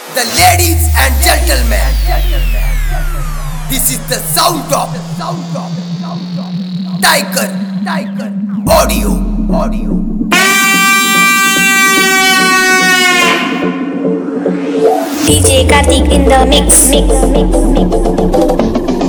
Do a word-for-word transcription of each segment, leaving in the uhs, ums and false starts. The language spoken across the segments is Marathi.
The ladies and gentlemen, this is the sound of Tiger Tiger Audio Audio. D J Karthik in the mix, mix, mix, mix.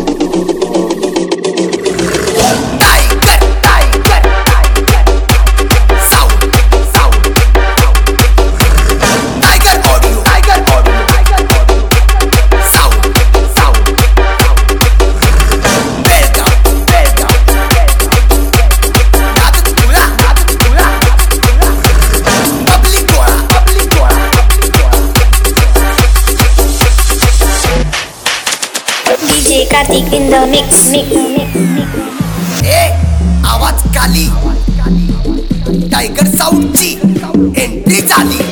D J Karthik in the mix, mix, mix, mix. Hey, आवाज काली टायगर साऊंडची एंट्री झाली.